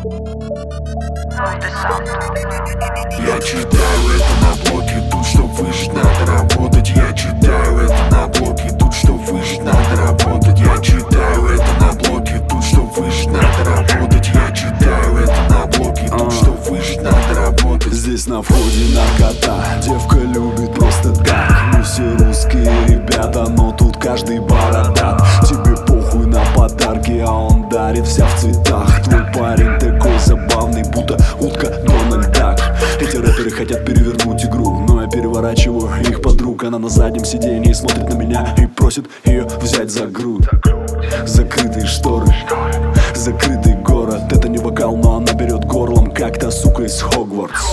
Я читаю это на блоке, тут что выжить надо работать. Я читаю это на блоке, тут что выжить надо работать. Я читаю это на блоке, тут что выжить надо работать. Я читаю это на блоке, тут что выжить надо работать. Здесь на входе наркота, девка любит просто так. Мы все русские ребята, но тут каждый бородат. Тебе похуй на подарки, а он дарит вся в цветах. Твой парень такой забавный, будто утка Дональд Дак. Эти рэперы хотят перевернуть игру, но я переворачиваю их подруг. Она на заднем сиденье смотрит на меня и просит ее взять за грудь. Закрытые шторы, закрытый город. Это не вокал, но она берет горлом, как та сука из Хогвартс.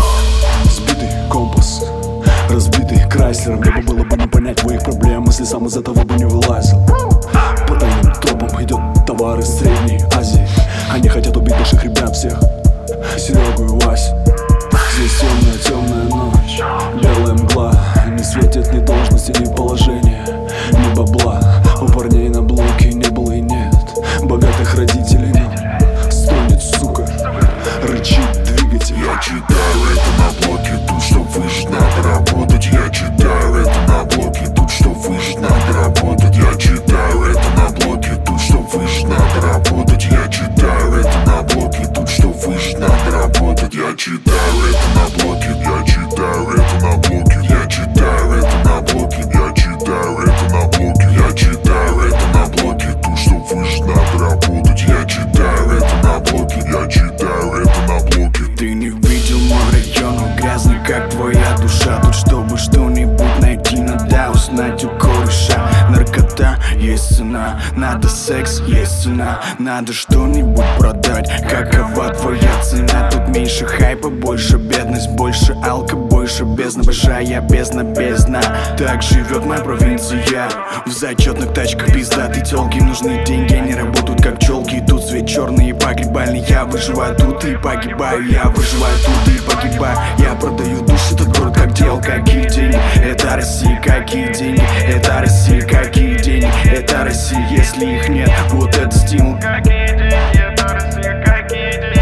Сбитый компас, разбитый Крайслер. Мне бы было бы не понять твоих проблем, если сам из этого бы не вылазил. По тайным тропам идет товар из Средней Азии. Они хотят убить наших ребят всех, Серегу и Васю. Здесь темная ночь, белая мгла. Не светит ни должности, ни положения, ни бабла. У парней на блоке не было и нет богатых родителей, но стонет, сука, рычит двигатель. Я читаю это на блоке, тут что выжить надо работать. Я читаю это на блоке, тут что выжить надо работать. Я читаю это на блоке, тут что выжить надо работать. Я читаю это на блоке, тут что выжить надо работать. Я читаю это на блоке, я читаю это на блоке. Я читаю это на блоке, я читаю это на блоке. Я читаю это на блоке, тут что выжить надо работать. Я читаю это на блоке, я читаю это на блоке. Ты не видел мой район, он грязный, как твоя душа. Тут чтобы что-нибудь найти, надо узнать у кореша. Наркота, есть цена, надо секс, есть цена. Надо что-нибудь продать, какова твоя цена? Тут меньше хайпа, больше бедность, больше алка, больше бездна. Большая бездна. Так живет моя провинция. В зачетных тачках пиздатые тёлки. Нужны деньги, они работают как пчелки. Тут свет черный и погребальный. Я выживаю тут и погибаю. Я выживаю тут и погибаю. Я продаю душу, этот город как дел. Какие деньги? Это Россия, какие деньги? Это Россия, какие деньги? Это Россия, если их нет, вот это стимул. Какие деньги? Это Россия, какие деньги?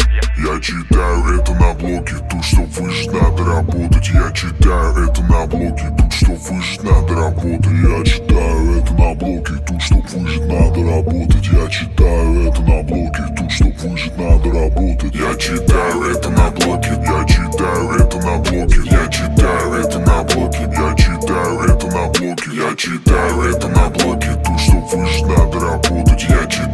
Я читаю это на блоке, тут что выжить надо работать. Я читаю это на блоке, тут что выжить надо работать. Я читаю это на блоке, тут что выжить надо работать. Я читаю это на блоке, тут что выжить надо работать. Я читаю это на блоке, я читаю это на блоке. Я читаю это на блоке, я читаю это на блоке. Я читаю это на блоке, тут что выжить надо работать. Я читаю